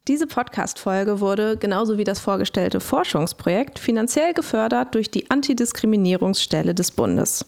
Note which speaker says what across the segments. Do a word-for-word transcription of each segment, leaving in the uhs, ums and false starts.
Speaker 1: Diese Podcast-Folge wurde, genauso wie das vorgestellte Forschungsprojekt, finanziell gefördert durch die Antidiskriminierungsstelle des Bundes.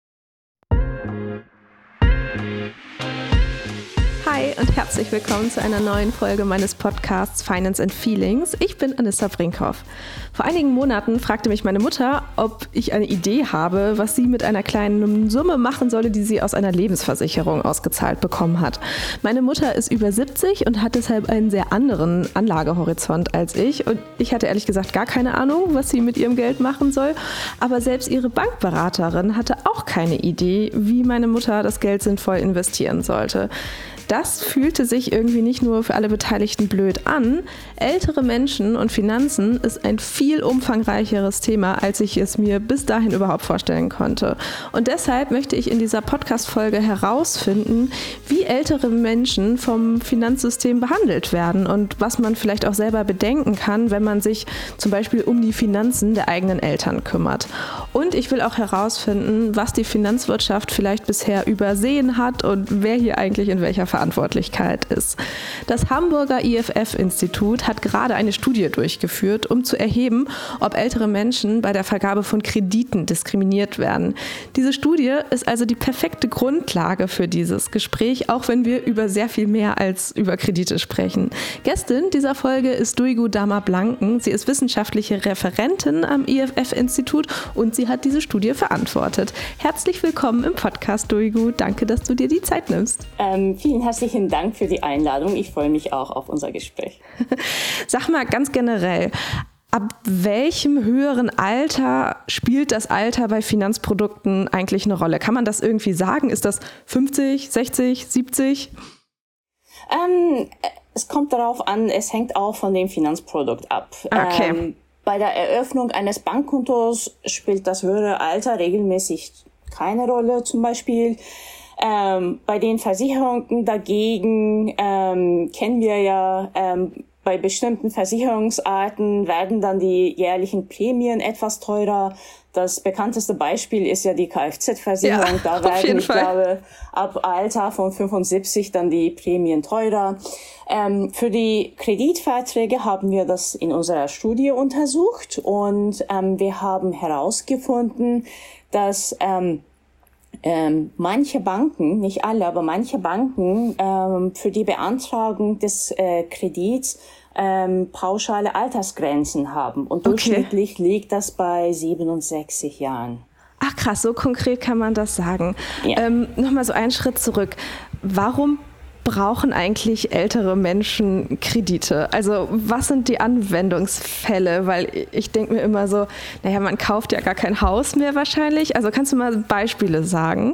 Speaker 1: Hi und herzlich willkommen zu einer neuen Folge meines Podcasts Finance and Feelings. Ich bin Anissa Brinkhoff. Vor einigen Monaten fragte mich meine Mutter, ob ich eine Idee habe, was sie mit einer kleinen Summe machen solle, die sie aus einer Lebensversicherung ausgezahlt bekommen hat. Meine Mutter ist über siebzig und hat deshalb einen sehr anderen Anlagehorizont als ich. Und ich hatte ehrlich gesagt gar keine Ahnung, was sie mit ihrem Geld machen soll. Aber selbst ihre Bankberaterin hatte auch keine Idee, wie meine Mutter das Geld sinnvoll investieren sollte. Das fühlte sich irgendwie nicht nur für alle Beteiligten blöd an. Ältere Menschen und Finanzen ist ein viel umfangreicheres Thema, als ich es mir bis dahin überhaupt vorstellen konnte. Und deshalb möchte ich in dieser Podcast-Folge herausfinden, wie ältere Menschen vom Finanzsystem behandelt werden und was man vielleicht auch selber bedenken kann, wenn man sich zum Beispiel um die Finanzen der eigenen Eltern kümmert. Und ich will auch herausfinden, was die Finanzwirtschaft vielleicht bisher übersehen hat und wer hier eigentlich in welcher Verantwortlichkeit ist. Das Hamburger I F F-Institut hat gerade eine Studie durchgeführt, um zu erheben, ob ältere Menschen bei der Vergabe von Krediten diskriminiert werden. Diese Studie ist also die perfekte Grundlage für dieses Gespräch, auch wenn wir über sehr viel mehr als über Kredite sprechen. Gästin dieser Folge ist Duygu Dama-Blanken. Sie ist wissenschaftliche Referentin am I F F-Institut und sie hat diese Studie verantwortet. Herzlich willkommen im Podcast, Duygu. Danke, dass du dir die Zeit nimmst.
Speaker 2: Ähm, vielen herzlichen Dank für die Einladung. Ich freue mich auch auf unser Gespräch.
Speaker 1: Sag mal ganz generell, ab welchem höheren Alter spielt das Alter bei Finanzprodukten eigentlich eine Rolle? Kann man das irgendwie sagen? Ist das fünfzig, sechzig, siebzig?
Speaker 2: Ähm, es kommt darauf an, es hängt auch von dem Finanzprodukt ab.
Speaker 1: Okay.
Speaker 2: Ähm, bei der Eröffnung eines Bankkontos spielt das höhere Alter regelmäßig keine Rolle, zum Beispiel. Ähm, bei den Versicherungen dagegen ähm, kennen wir ja, ähm, bei bestimmten Versicherungsarten werden dann die jährlichen Prämien etwas teurer. Das bekannteste Beispiel ist ja die Kfz-Versicherung.
Speaker 1: Ja,
Speaker 2: da werden, ich
Speaker 1: Fall.
Speaker 2: glaube, ab Alter von fünfundsiebzig dann die Prämien teurer. Ähm, für die Kreditverträge haben wir das in unserer Studie untersucht und ähm, wir haben herausgefunden, dass ähm, Ähm, manche Banken, nicht alle, aber manche Banken ähm, für die Beantragung des äh, Kredits ähm, pauschale Altersgrenzen haben. Und durchschnittlich okay. liegt das bei siebenundsechzig Jahren.
Speaker 1: Ach krass, so konkret kann man das sagen.
Speaker 2: Ja.
Speaker 1: Ähm, Nochmal so einen Schritt zurück. Warum brauchen eigentlich ältere Menschen Kredite? Also was sind die Anwendungsfälle? Weil ich denke mir immer so, naja, man kauft ja gar kein Haus mehr wahrscheinlich. Also kannst du mal Beispiele sagen?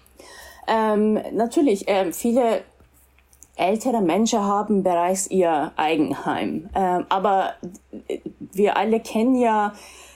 Speaker 2: Ähm, natürlich, äh, viele ältere Menschen haben bereits ihr Eigenheim. Ähm, aber wir alle kennen ja,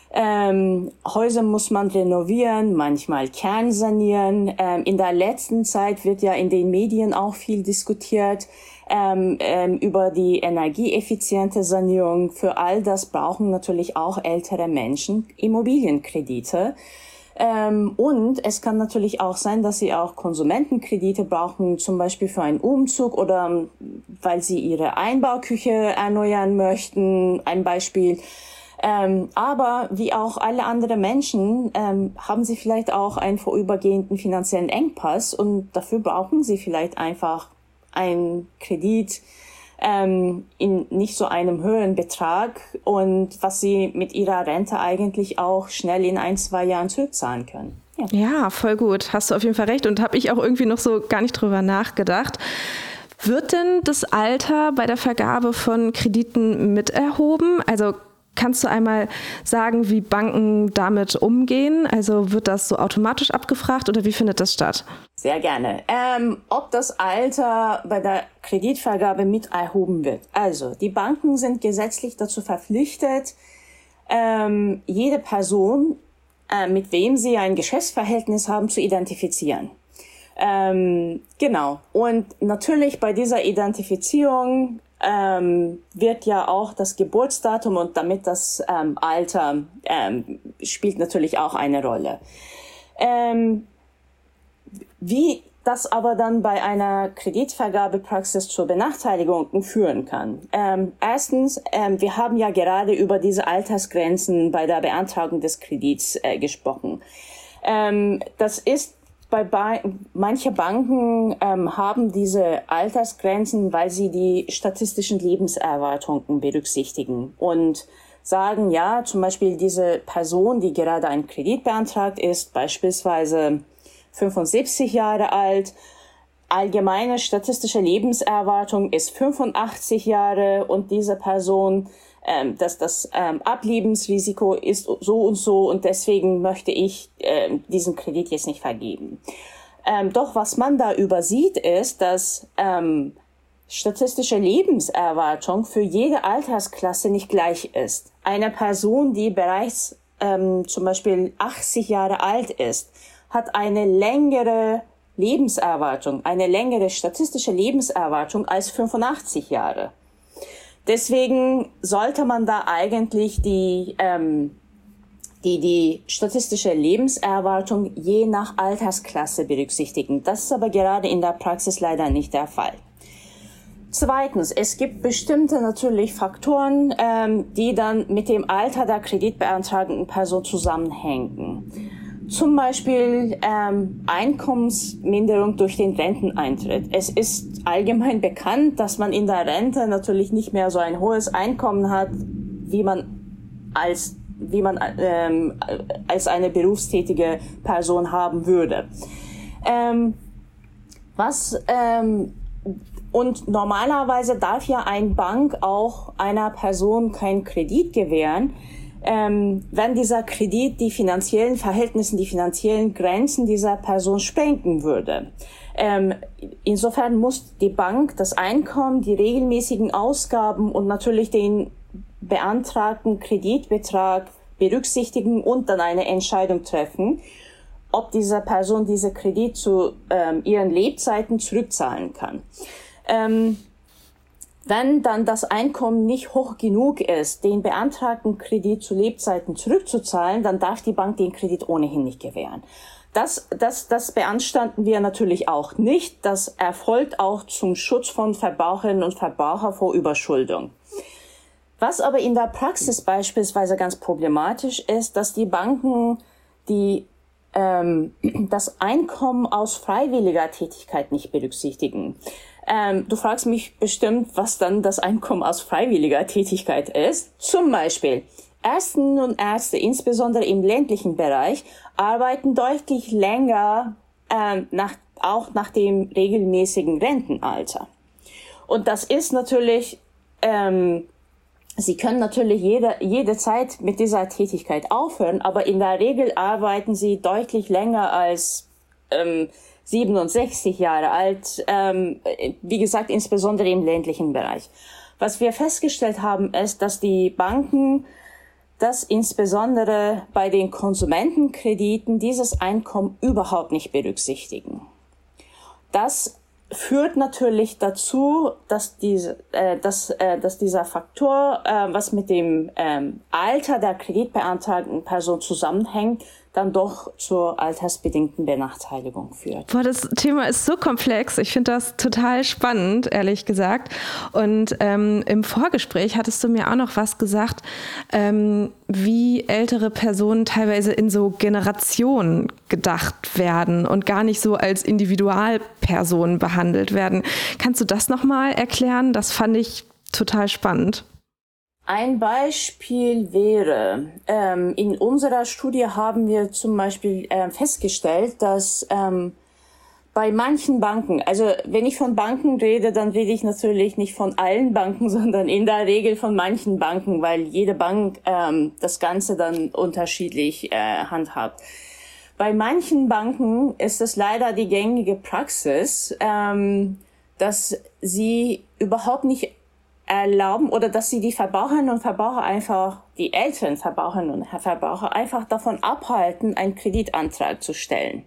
Speaker 2: Ähm, Häuser muss man renovieren, manchmal kernsanieren. Ähm, in der letzten Zeit wird ja in den Medien auch viel diskutiert ähm, ähm, über die energieeffiziente Sanierung. Für all das brauchen natürlich auch ältere Menschen Immobilienkredite. Ähm, und es kann natürlich auch sein, dass sie auch Konsumentenkredite brauchen, zum Beispiel für einen Umzug oder weil sie ihre Einbauküche erneuern möchten. Ein Beispiel. Ähm, aber wie auch alle anderen Menschen ähm, haben sie vielleicht auch einen vorübergehenden finanziellen Engpass und dafür brauchen sie vielleicht einfach einen Kredit ähm, in nicht so einem höheren Betrag und was sie mit ihrer Rente eigentlich auch schnell in ein, zwei Jahren zurückzahlen können.
Speaker 1: Ja, ja, voll gut. Hast du auf jeden Fall recht und habe ich auch irgendwie noch so gar nicht drüber nachgedacht. Wird denn das Alter bei der Vergabe von Krediten mit erhoben? Also kannst du einmal sagen, wie Banken damit umgehen? Also wird das so automatisch abgefragt oder wie findet das statt?
Speaker 2: Sehr gerne. Ähm, ob das Alter bei der Kreditvergabe mit erhoben wird. Also die Banken sind gesetzlich dazu verpflichtet, ähm, jede Person, äh, mit wem sie ein Geschäftsverhältnis haben, zu identifizieren. Ähm, genau. Und natürlich bei dieser Identifizierung ähm, wird ja auch das Geburtsdatum und damit das ähm, Alter ähm, spielt natürlich auch eine Rolle. Ähm, wie das aber dann bei einer Kreditvergabepraxis zur Benachteiligung führen kann. Ähm, erstens, ähm, wir haben ja gerade über diese Altersgrenzen bei der Beantragung des Kredits äh, gesprochen. Ähm, das ist bei ba- manche Banken ähm, haben diese Altersgrenzen, weil sie die statistischen Lebenserwartungen berücksichtigen und sagen, ja, zum Beispiel diese Person, die gerade einen Kredit beantragt, ist beispielsweise fünfundsiebzig Jahre alt, allgemeine statistische Lebenserwartung ist fünfundachtzig Jahre und diese Person, ähm, dass das ähm, Ablebensrisiko ist so und so und deswegen möchte ich ähm, diesen Kredit jetzt nicht vergeben. Ähm, doch was man da übersieht ist, dass ähm, statistische Lebenserwartung für jede Altersklasse nicht gleich ist. Eine Person, die bereits ähm, zum Beispiel achtzig Jahre alt ist, hat eine längere Lebenserwartung, eine längere statistische Lebenserwartung als fünfundachtzig Jahre. Deswegen sollte man da eigentlich die, ähm, die, die statistische Lebenserwartung je nach Altersklasse berücksichtigen. Das ist aber gerade in der Praxis leider nicht der Fall. Zweitens, es gibt bestimmte natürlich Faktoren, ähm, die dann mit dem Alter der kreditbeantragenden Person zusammenhängen. Zum Beispiel ähm, Einkommensminderung durch den Renteneintritt. Es ist allgemein bekannt, dass man in der Rente natürlich nicht mehr so ein hohes Einkommen hat, wie man als wie man ähm, als eine berufstätige Person haben würde. Ähm, was ähm, und normalerweise darf ja eine Bank auch einer Person keinen Kredit gewähren, Ähm, wenn dieser Kredit die finanziellen Verhältnisse, die finanziellen Grenzen dieser Person sprengen würde. Ähm, insofern muss die Bank das Einkommen, die regelmäßigen Ausgaben und natürlich den beantragten Kreditbetrag berücksichtigen und dann eine Entscheidung treffen, ob diese Person diese Kredit zu ähm, ihren Lebzeiten zurückzahlen kann. Ähm, Wenn dann das Einkommen nicht hoch genug ist, den beantragten Kredit zu Lebzeiten zurückzuzahlen, dann darf die Bank den Kredit ohnehin nicht gewähren. Das, das, das beanstanden wir natürlich auch nicht. Das erfolgt auch zum Schutz von Verbraucherinnen und Verbrauchern vor Überschuldung. Was aber in der Praxis beispielsweise ganz problematisch ist, dass die Banken die ähm, das Einkommen aus freiwilliger Tätigkeit nicht berücksichtigen. Ähm, du fragst mich bestimmt, was dann das Einkommen aus freiwilliger Tätigkeit ist. Zum Beispiel Ärztinnen und Ärzte, insbesondere im ländlichen Bereich, arbeiten deutlich länger, ähm, nach, auch nach dem regelmäßigen Rentenalter. Und das ist natürlich, ähm, sie können natürlich jede, jede Zeit mit dieser Tätigkeit aufhören, aber in der Regel arbeiten sie deutlich länger als ähm, siebenundsechzig Jahre alt, ähm, wie gesagt, insbesondere im ländlichen Bereich. Was wir festgestellt haben, ist, dass die Banken das insbesondere bei den Konsumentenkrediten dieses Einkommen überhaupt nicht berücksichtigen. Das führt natürlich dazu, dass diese, äh, dass, äh, dass dieser Faktor, äh, was mit dem ähm, Alter der kreditbeantragten Person zusammenhängt, dann doch zur altersbedingten Benachteiligung führt.
Speaker 1: Boah, das Thema ist so komplex. Ich finde das total spannend, ehrlich gesagt. Und ähm, im Vorgespräch hattest du mir auch noch was gesagt, ähm, wie ältere Personen teilweise in so Generationen gedacht werden und gar nicht so als Individualpersonen behandelt werden. Kannst du das nochmal erklären? Das fand ich total spannend.
Speaker 2: Ein Beispiel wäre, ähm, in unserer Studie haben wir zum Beispiel äh, festgestellt, dass ähm, bei manchen Banken, also wenn ich von Banken rede, dann rede ich natürlich nicht von allen Banken, sondern in der Regel von manchen Banken, weil jede Bank ähm, das Ganze dann unterschiedlich äh, handhabt. Bei manchen Banken ist es leider die gängige Praxis, ähm, dass sie überhaupt nicht erlauben oder dass sie die Verbraucherinnen und Verbraucher einfach, die älteren Verbraucherinnen und Verbraucher einfach davon abhalten, einen Kreditantrag zu stellen.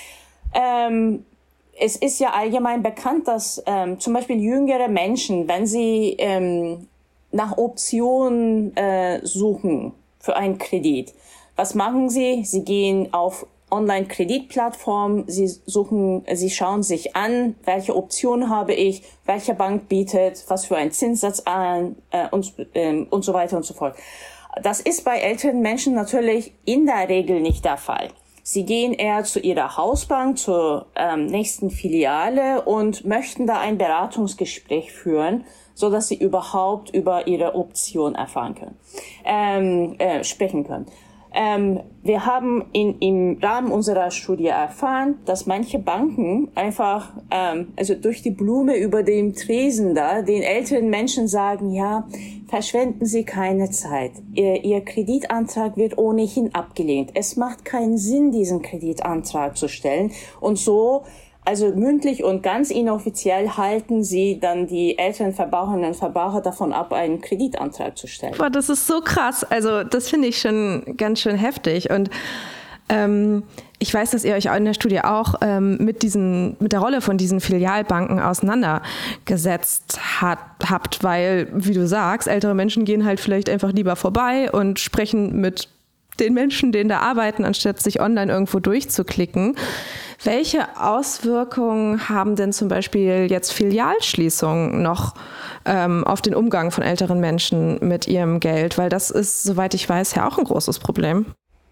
Speaker 2: Ähm, es ist ja allgemein bekannt, dass ähm, zum Beispiel jüngere Menschen, wenn sie ähm, nach Optionen äh, suchen für einen Kredit, was machen sie? Sie gehen auf Online-Kreditplattform. Sie suchen, sie schauen sich an, welche Option habe ich, welche Bank bietet, was für einen Zinssatz an äh, und, äh, und so weiter und so fort. Das ist bei älteren Menschen natürlich in der Regel nicht der Fall. Sie gehen eher zu ihrer Hausbank, zur ähm, nächsten Filiale und möchten da ein Beratungsgespräch führen, so dass sie überhaupt über ihre Option erfahren können, ähm, äh, sprechen können. Ähm, wir haben in, im Rahmen unserer Studie erfahren, dass manche Banken einfach, ähm, also durch die Blume über dem Tresen da, den älteren Menschen sagen, ja, verschwenden Sie keine Zeit. Ihr, Ihr Kreditantrag wird ohnehin abgelehnt. Es macht keinen Sinn, diesen Kreditantrag zu stellen. Und so, also mündlich und ganz inoffiziell halten sie dann die älteren Verbraucherinnen und Verbraucher davon ab, einen Kreditantrag zu stellen.
Speaker 1: Boah, das ist so krass. Also das finde ich schon ganz schön heftig. Und ähm, ich weiß, dass ihr euch in der Studie auch ähm, mit diesen, mit der Rolle von diesen Filialbanken auseinandergesetzt hat, habt, weil, wie du sagst, ältere Menschen gehen halt vielleicht einfach lieber vorbei und sprechen mit den Menschen, die da arbeiten, anstatt sich online irgendwo durchzuklicken. Welche Auswirkungen haben denn zum Beispiel jetzt Filialschließungen noch ähm, auf den Umgang von älteren Menschen mit ihrem Geld? Weil das ist, soweit ich weiß, ja auch ein großes Problem.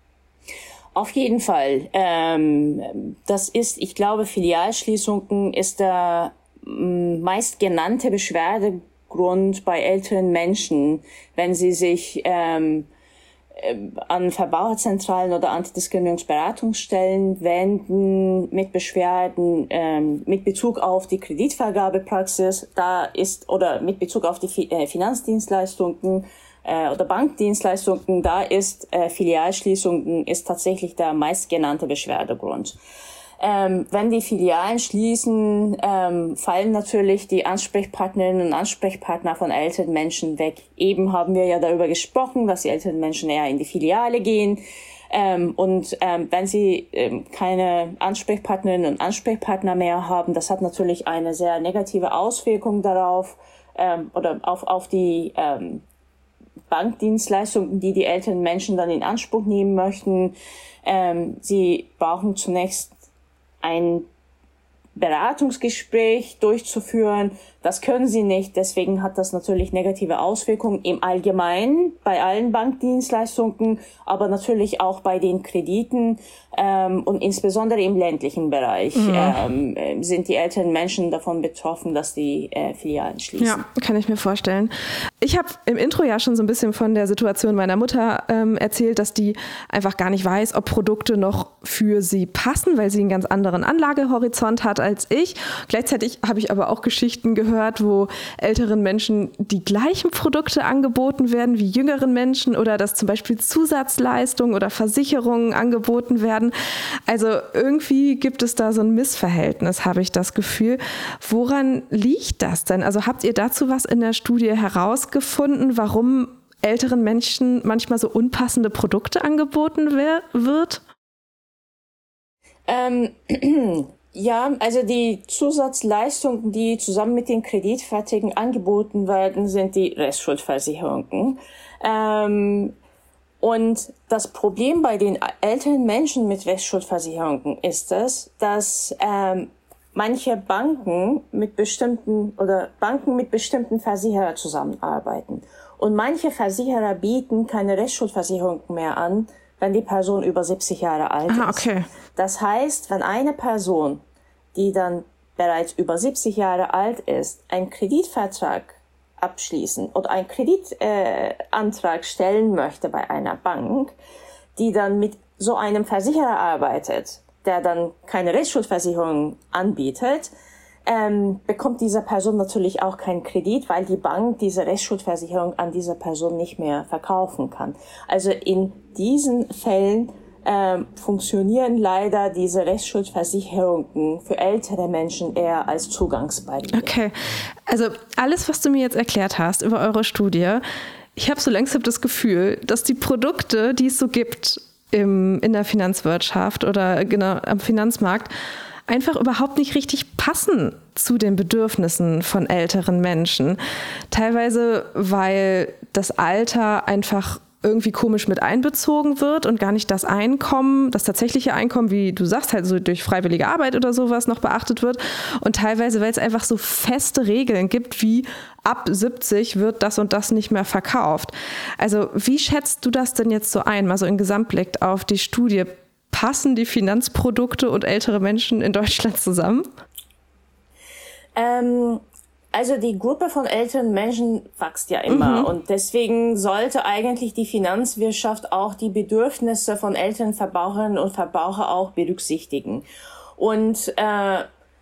Speaker 2: Auf jeden Fall. Ähm, das ist, ich glaube, Filialschließungen ist der meistgenannte Beschwerdegrund bei älteren Menschen, wenn sie sich ähm, an Verbraucherzentralen oder Antidiskriminierungsberatungsstellen wenden mit Beschwerden ähm, mit Bezug auf die Kreditvergabepraxis, da ist oder mit Bezug auf die äh, Finanzdienstleistungen äh, oder Bankdienstleistungen, da ist äh, Filialschließungen ist tatsächlich der meistgenannte Beschwerdegrund. Ähm, wenn die Filialen schließen, ähm, fallen natürlich die Ansprechpartnerinnen und Ansprechpartner von älteren Menschen weg. Eben haben wir ja darüber gesprochen, dass die älteren Menschen eher in die Filiale gehen. Ähm, und ähm, wenn sie ähm, keine Ansprechpartnerinnen und Ansprechpartner mehr haben, das hat natürlich eine sehr negative Auswirkung darauf ähm, oder auf, auf die ähm, Bankdienstleistungen, die die älteren Menschen dann in Anspruch nehmen möchten. Ähm, sie brauchen zunächst ein Beratungsgespräch durchzuführen. Das können sie nicht. Deswegen hat das natürlich negative Auswirkungen im Allgemeinen bei allen Bankdienstleistungen, aber natürlich auch bei den Krediten ähm, und insbesondere im ländlichen Bereich mhm. ähm, sind die älteren Menschen davon betroffen, dass die äh, Filialen schließen.
Speaker 1: Ja, kann ich mir vorstellen. Ich habe im Intro ja schon so ein bisschen von der Situation meiner Mutter ähm, erzählt, dass die einfach gar nicht weiß, ob Produkte noch für sie passen, weil sie einen ganz anderen Anlagehorizont hat als ich. Gleichzeitig habe ich aber auch Geschichten gehört, wo älteren Menschen die gleichen Produkte angeboten werden wie jüngeren Menschen oder dass zum Beispiel Zusatzleistungen oder Versicherungen angeboten werden. Also irgendwie gibt es da so ein Missverhältnis, habe ich das Gefühl. Woran liegt das denn? Also habt ihr dazu was in der Studie herausgefunden, warum älteren Menschen manchmal so unpassende Produkte angeboten wer- wird?
Speaker 2: Ähm, ja, also die Zusatzleistungen, die zusammen mit den Kreditverträgen angeboten werden, sind die Restschuldversicherungen. Ähm, und das Problem bei den älteren Menschen mit Restschuldversicherungen ist es, dass ähm, manche Banken mit bestimmten oder Banken mit bestimmten Versicherern zusammenarbeiten. Und manche Versicherer bieten keine Restschuldversicherung mehr an, wenn die Person über siebzig Jahre alt
Speaker 1: Aha,
Speaker 2: ist.
Speaker 1: okay.
Speaker 2: Das heißt, wenn eine Person, die dann bereits über siebzig Jahre alt ist, einen Kreditvertrag abschließen oder einen Kreditantrag äh, stellen möchte bei einer Bank, die dann mit so einem Versicherer arbeitet, der dann keine Restschuldversicherung anbietet, ähm, bekommt diese Person natürlich auch keinen Kredit, weil die Bank diese Restschuldversicherung an diese Person nicht mehr verkaufen kann. Also in diesen Fällen ähm, funktionieren leider diese Restschuldversicherungen für ältere Menschen eher als Zugangsbarriere.
Speaker 1: Okay, also alles, was du mir jetzt erklärt hast über eure Studie, ich habe so langsam das Gefühl, dass die Produkte, die es so gibt im, in der Finanzwirtschaft oder genau am Finanzmarkt, einfach überhaupt nicht richtig passen zu den Bedürfnissen von älteren Menschen. Teilweise, weil das Alter einfach irgendwie komisch mit einbezogen wird und gar nicht das Einkommen, das tatsächliche Einkommen, wie du sagst, halt so durch freiwillige Arbeit oder sowas noch beachtet wird. Und teilweise, weil es einfach so feste Regeln gibt, wie ab siebzig wird das und das nicht mehr verkauft. Also wie schätzt du das denn jetzt so ein, mal so im Gesamtblick auf die Studie? Passen die Finanzprodukte und ältere Menschen in Deutschland zusammen?
Speaker 2: Ähm Also die Gruppe von älteren Menschen wächst ja immer, mhm. und deswegen sollte eigentlich die Finanzwirtschaft auch die Bedürfnisse von älteren Verbraucherinnen und Verbrauchern auch berücksichtigen. Und äh,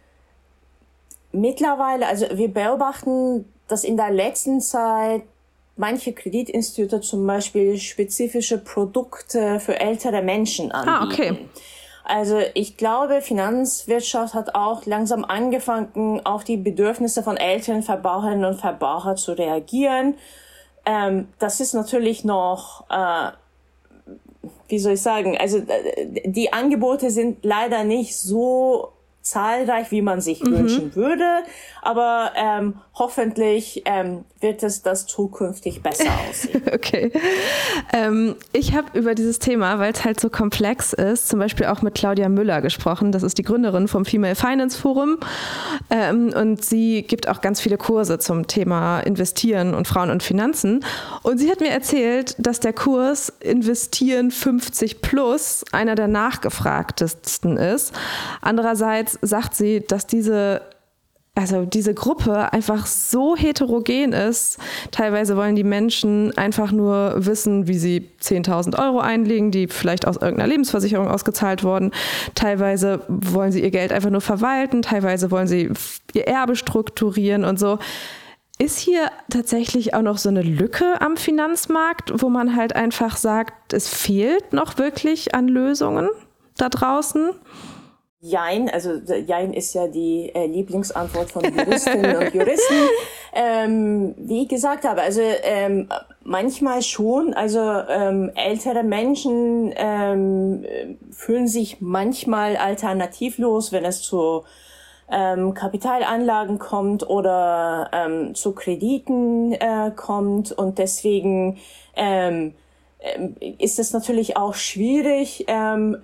Speaker 2: mittlerweile, also wir beobachten, dass in der letzten Zeit manche Kreditinstitute zum Beispiel spezifische Produkte für ältere Menschen anbieten.
Speaker 1: Ah, okay.
Speaker 2: Also ich glaube, Finanzwirtschaft hat auch langsam angefangen, auf die Bedürfnisse von älteren Verbraucherinnen und Verbrauchern zu reagieren. Ähm, das ist natürlich noch, äh, wie soll ich sagen, also äh, die Angebote sind leider nicht so zahlreich, wie man sich mhm. wünschen würde, aber ähm, hoffentlich ähm, wird es das zukünftig besser aussehen.
Speaker 1: Okay. Ähm, ich habe über dieses Thema, weil es halt so komplex ist, zum Beispiel auch mit Claudia Müller gesprochen. Das ist die Gründerin vom Female Finance Forum, ähm, und sie gibt auch ganz viele Kurse zum Thema Investieren und Frauen und Finanzen. Und sie hat mir erzählt, dass der Kurs Investieren fünfzig plus einer der nachgefragtesten ist. Andererseits sagt sie, dass diese Also diese Gruppe einfach so heterogen ist. Teilweise wollen die Menschen einfach nur wissen, wie sie zehntausend Euro einlegen, die vielleicht aus irgendeiner Lebensversicherung ausgezahlt wurden. Teilweise wollen sie ihr Geld einfach nur verwalten. Teilweise wollen sie ihr Erbe strukturieren und so. Ist hier tatsächlich auch noch so eine Lücke am Finanzmarkt, wo man halt einfach sagt, es fehlt noch wirklich an Lösungen da draußen?
Speaker 2: Jein, also Jein ist ja die äh, Lieblingsantwort von Juristinnen und Juristen. Ähm, wie ich gesagt habe, also ähm, manchmal schon, also ähm, ältere Menschen ähm, fühlen sich manchmal alternativlos, wenn es zu ähm, Kapitalanlagen kommt oder ähm, zu Krediten äh, kommt, und deswegen ähm, ist es natürlich auch schwierig, ähm,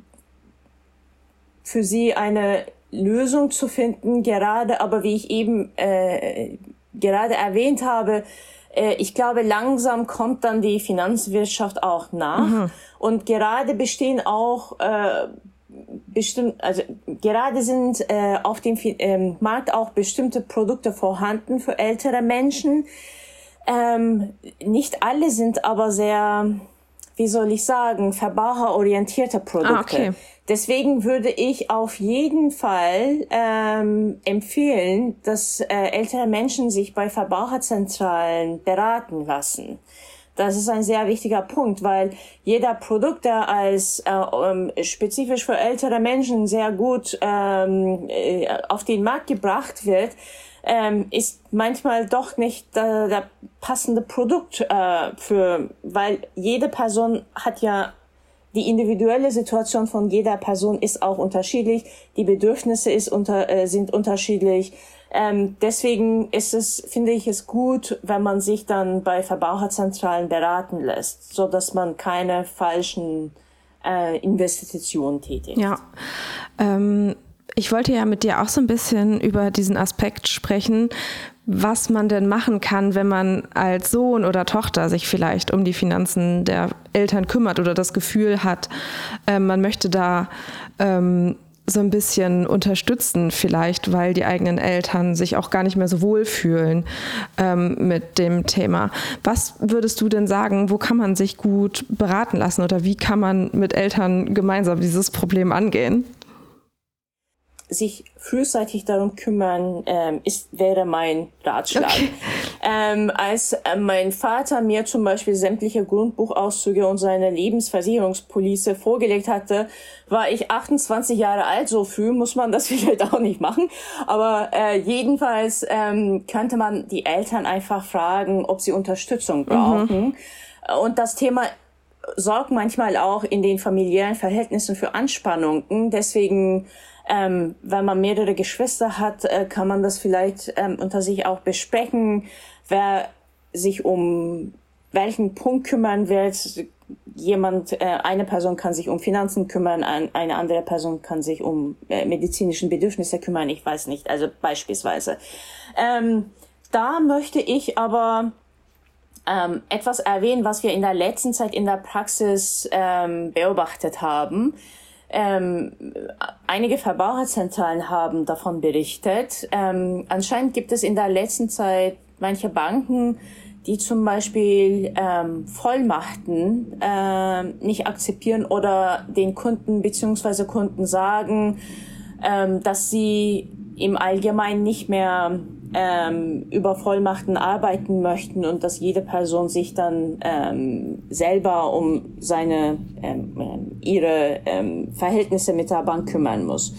Speaker 2: für sie eine Lösung zu finden, gerade, aber wie ich eben äh, gerade erwähnt habe, äh, ich glaube, langsam kommt dann die Finanzwirtschaft auch nach. Mhm. Und gerade bestehen auch äh, bestimmt, also gerade sind äh, auf dem äh, Markt auch bestimmte Produkte vorhanden für ältere Menschen. Ähm, nicht alle sind aber sehr, wie soll ich sagen, verbraucherorientierte Produkte.
Speaker 1: Ah, okay.
Speaker 2: Deswegen würde ich auf jeden Fall ähm, empfehlen, dass äh, ältere Menschen sich bei Verbraucherzentralen beraten lassen. Das ist ein sehr wichtiger Punkt, weil jeder Produkt, der als äh, ähm, spezifisch für ältere Menschen sehr gut ähm, äh, auf den Markt gebracht wird, ähm, ist manchmal doch nicht äh, der passende Produkt äh, für, weil jede Person hat ja, die individuelle Situation von jeder Person ist auch unterschiedlich, die Bedürfnisse ist unter, äh, sind unterschiedlich. Ähm, deswegen ist es, finde ich es gut, wenn man sich dann bei Verbraucherzentralen beraten lässt, so dass man keine falschen äh, Investitionen tätigt.
Speaker 1: Ja, ähm, ich wollte ja mit dir auch so ein bisschen über diesen Aspekt sprechen, was man denn machen kann, wenn man als Sohn oder Tochter sich vielleicht um die Finanzen der Eltern kümmert oder das Gefühl hat, äh, man möchte da ähm, so ein bisschen unterstützen vielleicht, weil die eigenen Eltern sich auch gar nicht mehr so wohlfühlen ähm, mit dem Thema. Was würdest du denn sagen, wo kann man sich gut beraten lassen oder wie kann man mit Eltern gemeinsam dieses Problem angehen?
Speaker 2: Sich frühzeitig darum kümmern, ähm, ist, wäre mein Ratschlag. Okay. Ähm, als äh, mein Vater mir zum Beispiel sämtliche Grundbuchauszüge und seine Lebensversicherungspolice vorgelegt hatte, war ich achtundzwanzig Jahre alt. So früh muss man das vielleicht auch nicht machen. Aber äh, jedenfalls ähm, könnte man die Eltern einfach fragen, ob sie Unterstützung brauchen. Mhm. Und das Thema sorgt manchmal auch in den familiären Verhältnissen für Anspannungen. Deswegen Ähm, wenn man mehrere Geschwister hat, äh, kann man das vielleicht ähm, unter sich auch besprechen, wer sich um welchen Punkt kümmern wird. Jemand, äh, eine Person kann sich um Finanzen kümmern, ein, eine andere Person kann sich um äh, medizinischen Bedürfnisse kümmern, ich weiß nicht, also beispielsweise. Ähm, da möchte ich aber ähm, etwas erwähnen, was wir in der letzten Zeit in der Praxis ähm, beobachtet haben. Ähm, einige Verbraucherzentralen haben davon berichtet. Ähm, anscheinend gibt es in der letzten Zeit manche Banken, die zum Beispiel ähm, Vollmachten äh, nicht akzeptieren oder den Kunden bzw. Kunden sagen, ähm, dass sie im Allgemeinen nicht mehr ähm, über Vollmachten arbeiten möchten und dass jede Person sich dann ähm, selber um seine ähm, ihre ähm, Verhältnisse mit der Bank kümmern muss.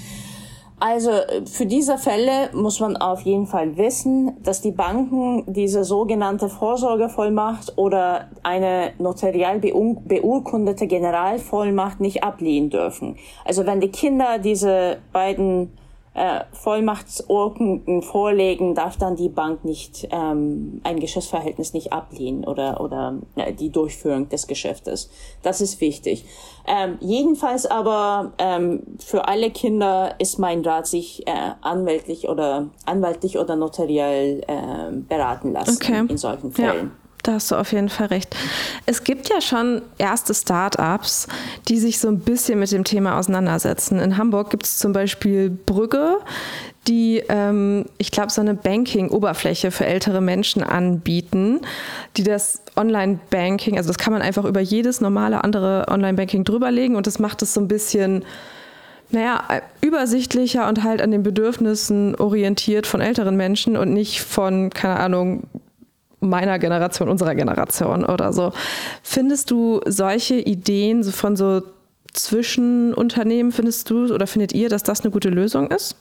Speaker 2: Also für diese Fälle muss man auf jeden Fall wissen, dass die Banken diese sogenannte Vorsorgevollmacht oder eine notariell beurkundete Generalvollmacht nicht ablehnen dürfen. Also wenn die Kinder diese beiden äh, Vollmachtsurkunden vorlegen, darf dann die Bank nicht ähm, ein Geschäftsverhältnis nicht ablehnen oder oder äh, die Durchführung des Geschäftes. Das ist wichtig. Ähm, jedenfalls aber ähm, für alle Kinder ist mein Rat, sich äh, anwältlich oder anwaltlich oder notariell äh, beraten lassen
Speaker 1: okay.
Speaker 2: in solchen Fällen.
Speaker 1: Ja. Da hast du auf jeden Fall recht. Es gibt ja schon erste Start-ups, die sich so ein bisschen mit dem Thema auseinandersetzen. In Hamburg gibt es zum Beispiel Brügge, die, ähm, ich glaube, so eine Banking-Oberfläche für ältere Menschen anbieten, die das Online-Banking, also das kann man einfach über jedes normale andere Online-Banking drüberlegen und das macht es so ein bisschen, naja, übersichtlicher und halt an den Bedürfnissen orientiert von älteren Menschen und nicht von, keine Ahnung, meiner Generation, unserer Generation oder so. Findest du solche Ideen von so Zwischenunternehmen, findest du oder findet ihr, dass das eine gute Lösung ist?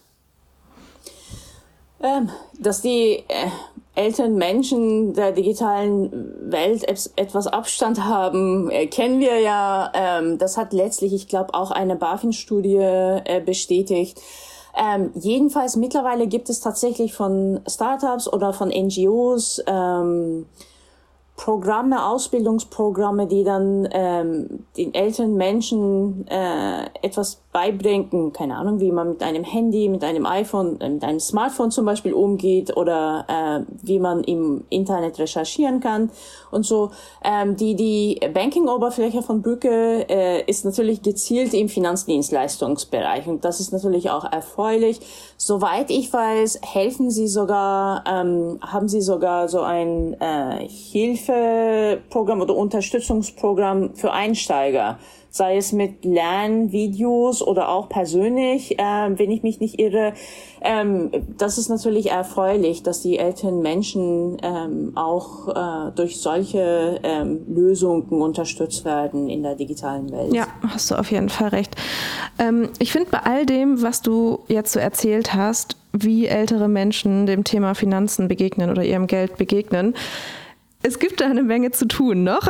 Speaker 2: Ähm, dass die äh, älteren Menschen der digitalen Welt etwas Abstand haben, äh, kennen wir ja. Ähm, das hat letztlich, ich glaube, auch eine BaFin-Studie äh, bestätigt. Ähm, jedenfalls mittlerweile gibt es tatsächlich von Startups oder von N G Os ähm, Programme, Ausbildungsprogramme, die dann ähm, den älteren Menschen äh, etwas beibringen, keine Ahnung, wie man mit einem Handy, mit einem iPhone, äh, mit einem Smartphone zum Beispiel umgeht oder äh, wie man im Internet recherchieren kann und so. Ähm, die die Banking-Oberfläche von Brügge äh, ist natürlich gezielt im Finanzdienstleistungsbereich und das ist natürlich auch erfreulich. Soweit ich weiß, helfen sie sogar, ähm, haben sie sogar so ein äh, Hilfeprogramm oder Unterstützungsprogramm für Einsteiger, sei es mit Lernvideos oder auch persönlich, äh, wenn ich mich nicht irre. Ähm, das ist natürlich erfreulich, dass die älteren Menschen ähm, auch äh, durch solche ähm, Lösungen unterstützt werden in der digitalen Welt.
Speaker 1: Ja, hast du auf jeden Fall recht. Ähm, ich finde bei all dem, was du jetzt so erzählt hast, wie ältere Menschen dem Thema Finanzen begegnen oder ihrem Geld begegnen, es gibt da eine Menge zu tun noch.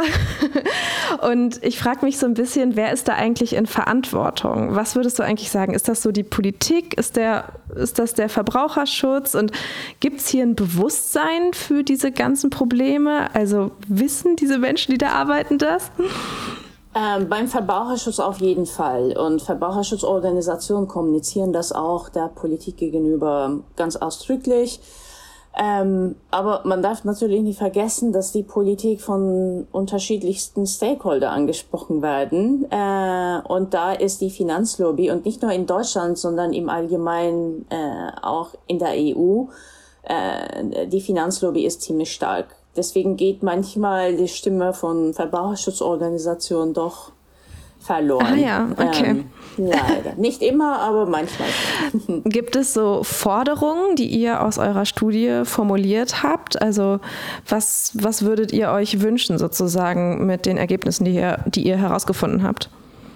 Speaker 1: Und ich frage mich so ein bisschen, wer ist da eigentlich in Verantwortung? Was würdest du eigentlich sagen? Ist das so die Politik? Ist der, ist das der Verbraucherschutz? Und gibt es hier ein Bewusstsein für diese ganzen Probleme? Also wissen diese Menschen, die da arbeiten, das?
Speaker 2: Ähm, beim Verbraucherschutz auf jeden Fall. Und Verbraucherschutzorganisationen kommunizieren das auch der Politik gegenüber ganz ausdrücklich. Ähm, aber man darf natürlich nicht vergessen, dass die Politik von unterschiedlichsten Stakeholder angesprochen werden. Äh, und da ist die Finanzlobby und nicht nur in Deutschland, sondern im Allgemeinen äh, auch in der E U. Äh, die Finanzlobby ist ziemlich stark. Deswegen geht manchmal die Stimme von Verbraucherschutzorganisationen doch verloren.
Speaker 1: Ah ja, okay.
Speaker 2: Ähm, leider. Nicht immer, aber manchmal.
Speaker 1: Gibt es so Forderungen, die ihr aus eurer Studie formuliert habt? Also was, was würdet ihr euch wünschen sozusagen mit den Ergebnissen, die ihr, die ihr herausgefunden habt?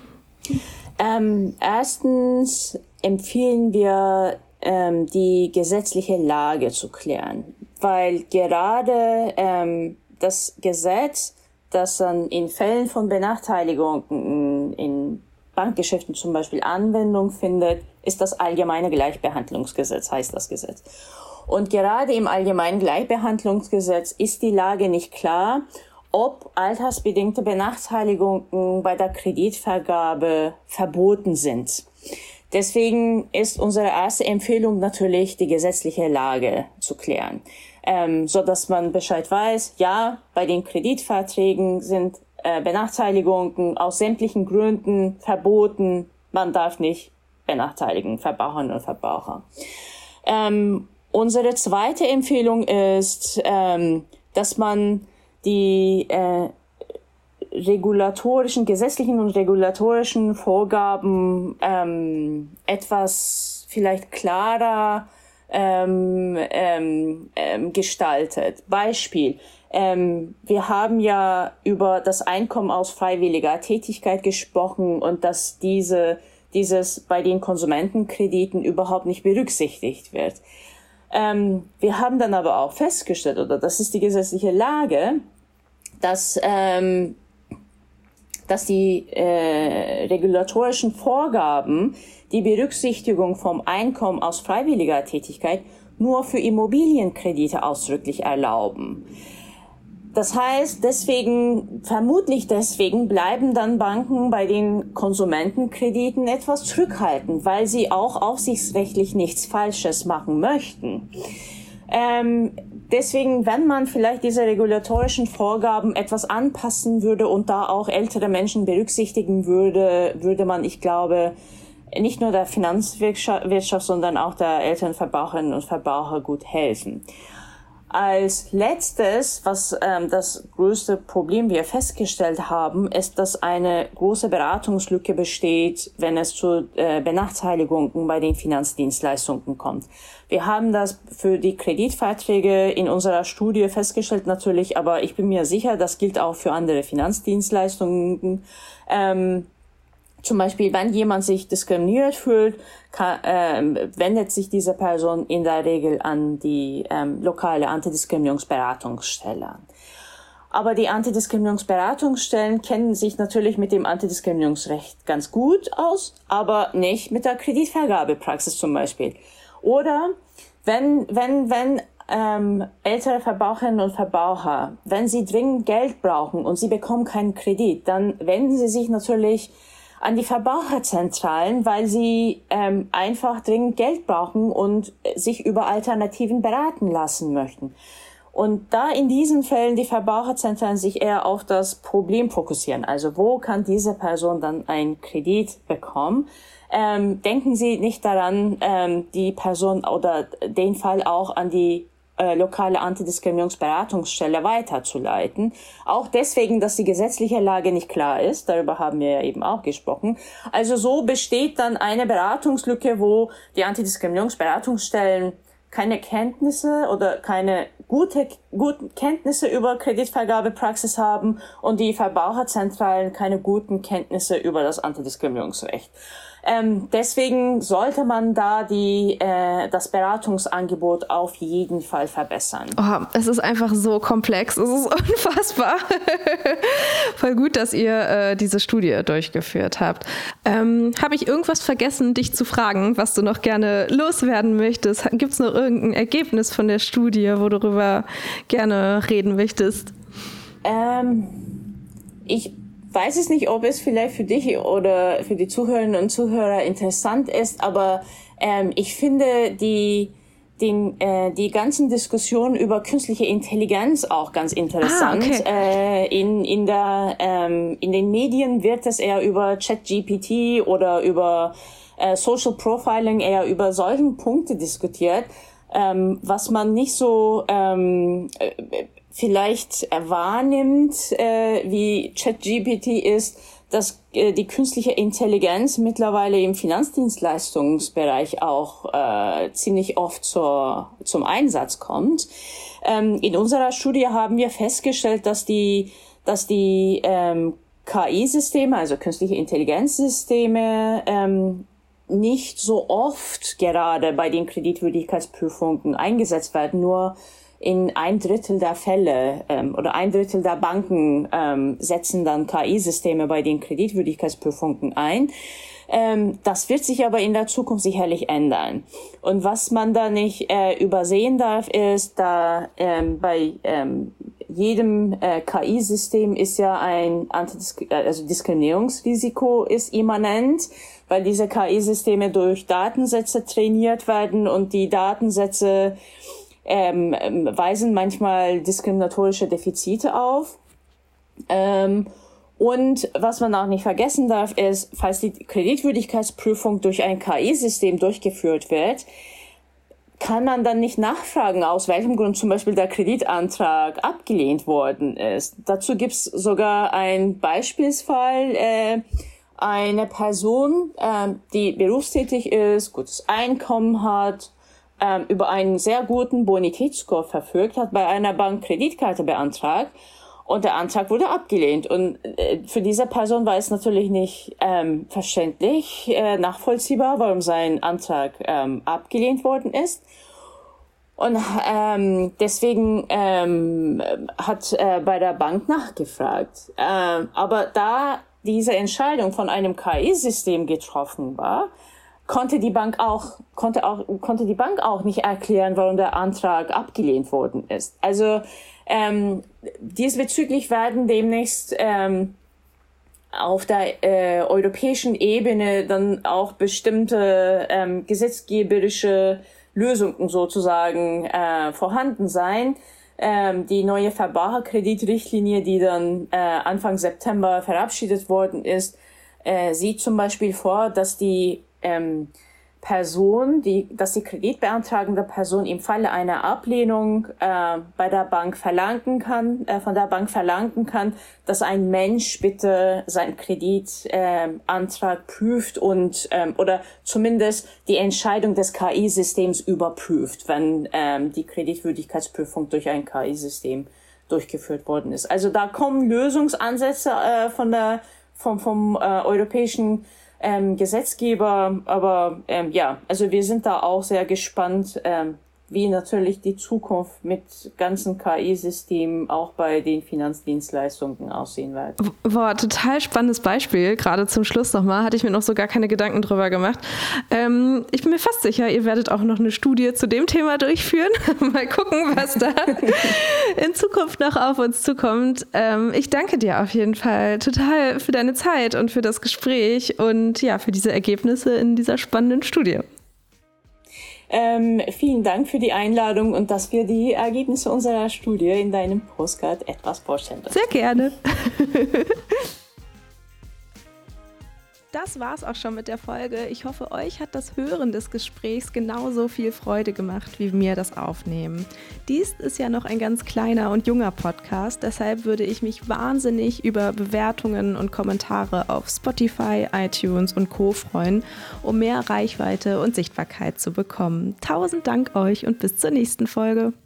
Speaker 2: Ähm, erstens empfehlen wir, ähm, die gesetzliche Lage zu klären, weil gerade ähm, das Gesetz, das dann in Fällen von Benachteiligungen in Bankgeschäften zum Beispiel Anwendung findet, ist das Allgemeine Gleichbehandlungsgesetz, heißt das Gesetz. Und gerade im Allgemeinen Gleichbehandlungsgesetz ist die Lage nicht klar ob altersbedingte Benachteiligungen bei der Kreditvergabe verboten sind. Deswegen ist unsere erste Empfehlung natürlich, die gesetzliche Lage zu klären, ähm, so dass man Bescheid weiß, ja, bei den Kreditverträgen sind äh, Benachteiligungen aus sämtlichen Gründen verboten. Man darf nicht benachteiligen, Verbraucherinnen und Verbraucher. Ähm, unsere zweite Empfehlung ist, ähm, dass man die äh, regulatorischen, gesetzlichen und regulatorischen Vorgaben ähm, etwas vielleicht klarer ähm, ähm, ähm, gestaltet. Beispiel, ähm, wir haben ja über das Einkommen aus freiwilliger Tätigkeit gesprochen und dass diese, dieses bei den Konsumentenkrediten überhaupt nicht berücksichtigt wird. Ähm, wir haben dann aber auch festgestellt, oder das ist die gesetzliche Lage, dass ähm, dass die äh, regulatorischen Vorgaben die Berücksichtigung vom Einkommen aus freiwilliger Tätigkeit nur für Immobilienkredite ausdrücklich erlauben. Das heißt, deswegen, vermutlich deswegen bleiben dann Banken bei den Konsumentenkrediten etwas zurückhaltend, weil sie auch aufsichtsrechtlich nichts Falsches machen möchten. Ähm, deswegen, wenn man vielleicht diese regulatorischen Vorgaben etwas anpassen würde und da auch ältere Menschen berücksichtigen würde, würde man, ich glaube, nicht nur der Finanzwirtschaft, sondern auch der älteren Verbraucherinnen und Verbraucher gut helfen. Als letztes, was ähm, das größte Problem wir festgestellt haben, ist, dass eine große Beratungslücke besteht, wenn es zu äh, Benachteiligungen bei den Finanzdienstleistungen kommt. Wir haben das für die Kreditverträge in unserer Studie festgestellt natürlich, aber ich bin mir sicher, das gilt auch für andere Finanzdienstleistungen. Ähm, Zum Beispiel, wenn jemand sich diskriminiert fühlt, kann, ähm, wendet sich diese Person in der Regel an die ähm, lokale Antidiskriminierungsberatungsstelle. Aber die Antidiskriminierungsberatungsstellen kennen sich natürlich mit dem Antidiskriminierungsrecht ganz gut aus, aber nicht mit der Kreditvergabepraxis zum Beispiel. Oder wenn wenn wenn ähm, ältere Verbraucherinnen und Verbraucher, wenn sie dringend Geld brauchen und sie bekommen keinen Kredit, dann wenden sie sich natürlich an die Verbraucherzentralen, weil sie ähm, einfach dringend Geld brauchen und sich über Alternativen beraten lassen möchten. Und da in diesen Fällen die Verbraucherzentralen sich eher auf das Problem fokussieren, also wo kann diese Person dann einen Kredit bekommen, ähm, denken Sie nicht daran, ähm, die Person oder den Fall auch an die äh, lokale Antidiskriminierungsberatungsstelle weiterzuleiten. Auch deswegen, dass die gesetzliche Lage nicht klar ist. Darüber haben wir ja eben auch gesprochen. Also so besteht dann eine Beratungslücke, wo die Antidiskriminierungsberatungsstellen keine Kenntnisse oder keine gute, guten Kenntnisse über Kreditvergabepraxis haben und die Verbraucherzentralen keine guten Kenntnisse über das Antidiskriminierungsrecht. Ähm, deswegen sollte man da die, äh, das Beratungsangebot auf jeden Fall verbessern.
Speaker 1: Oh, es ist einfach so komplex, es ist unfassbar. Voll gut, dass ihr äh, diese Studie durchgeführt habt. Ähm, habe ich irgendwas vergessen, dich zu fragen, was du noch gerne loswerden möchtest? Gibt es noch irgendein Ergebnis von der Studie, wo du darüber gerne reden möchtest?
Speaker 2: Ähm, ich weiß es nicht, ob es vielleicht für dich oder für die Zuhörerinnen und Zuhörer interessant ist, aber ähm, ich finde die den äh, die ganzen Diskussionen über künstliche Intelligenz auch ganz interessant.
Speaker 1: Ah, okay.
Speaker 2: äh, in in der ähm, in den Medien wird es eher über ChatGPT oder über äh, Social Profiling eher über solchen Punkte diskutiert, ähm, was man nicht so ähm, äh, vielleicht wahrnimmt, äh, wie ChatGPT ist, dass äh, die künstliche Intelligenz mittlerweile im Finanzdienstleistungsbereich auch äh, ziemlich oft zur, zum Einsatz kommt. Ähm, in unserer Studie haben wir festgestellt, dass die, dass die ähm, K I-Systeme, also künstliche Intelligenzsysteme, ähm, nicht so oft gerade bei den Kreditwürdigkeitsprüfungen eingesetzt werden, nur in ein Drittel der Fälle ähm, oder ein Drittel der Banken ähm, setzen dann K I-Systeme bei den Kreditwürdigkeitsprüfungen ein. Ähm, das wird sich aber in der Zukunft sicherlich ändern. Und was man da nicht äh, übersehen darf, ist, da ähm, bei ähm, jedem äh, K I-System ist ja ein Antidisk- also Diskriminierungsrisiko ist immanent, weil diese K I-Systeme durch Datensätze trainiert werden und die Datensätze ähm, weisen manchmal diskriminatorische Defizite auf. Ähm, und was man auch nicht vergessen darf, ist, falls die Kreditwürdigkeitsprüfung durch ein K I-System durchgeführt wird, kann man dann nicht nachfragen, aus welchem Grund zum Beispiel der Kreditantrag abgelehnt worden ist. Dazu gibt es sogar einen Beispielsfall, äh, eine Person, äh, die berufstätig ist, gutes Einkommen hat, äh, über einen sehr guten Bonitätsscore verfügt, hat bei einer Bank Kreditkarte beantragt und der Antrag wurde abgelehnt. Und äh, für diese Person war es natürlich nicht ähm, verständlich, äh, nachvollziehbar, warum sein Antrag ähm, abgelehnt worden ist. Und ähm, deswegen ähm, hat äh, bei der Bank nachgefragt. Ähm, aber da diese Entscheidung von einem K I-System getroffen war, konnte die Bank auch konnte auch konnte die Bank auch nicht erklären, warum der Antrag abgelehnt worden ist. Also ähm, diesbezüglich werden demnächst ähm, auf der äh, europäischen Ebene dann auch bestimmte ähm, gesetzgeberische Lösungen sozusagen äh, vorhanden sein. Ähm, die neue Verbraucherkreditrichtlinie, die dann äh, Anfang September verabschiedet worden ist, äh, sieht zum Beispiel vor, dass die ähm, Person, die, dass die kreditbeantragende Person im Falle einer Ablehnung äh, bei der Bank verlangen kann, äh, von der Bank verlangen kann, dass ein Mensch bitte seinen Kreditantrag äh, prüft und ähm, oder zumindest die Entscheidung des K I-Systems überprüft, wenn ähm, die Kreditwürdigkeitsprüfung durch ein K I-System durchgeführt worden ist. Also da kommen Lösungsansätze äh, von der vom vom äh, europäischen Ähm, Gesetzgeber, aber ähm, ja, also wir sind da auch sehr gespannt, ähm, wie natürlich die Zukunft mit ganzen K I-Systemen auch bei den Finanzdienstleistungen aussehen wird.
Speaker 1: Boah, total spannendes Beispiel. Gerade zum Schluss nochmal, hatte ich mir noch so gar keine Gedanken drüber gemacht. Ähm, ich bin mir fast sicher, ihr werdet auch noch eine Studie zu dem Thema durchführen. Mal gucken, was da in Zukunft noch auf uns zukommt. Ähm, ich danke dir auf jeden Fall total für deine Zeit und für das Gespräch und ja, für diese Ergebnisse in dieser spannenden Studie.
Speaker 2: Ähm, vielen Dank für die Einladung und dass wir die Ergebnisse unserer Studie in deinem Postcard etwas vorstellen dürfen.
Speaker 1: Sehr gerne. Das war's auch schon mit der Folge. Ich hoffe, euch hat das Hören des Gesprächs genauso viel Freude gemacht, wie mir das Aufnehmen. Dies ist ja noch ein ganz kleiner und junger Podcast, deshalb würde ich mich wahnsinnig über Bewertungen und Kommentare auf Spotify, iTunes und Co. freuen, um mehr Reichweite und Sichtbarkeit zu bekommen. Tausend Dank euch und bis zur nächsten Folge.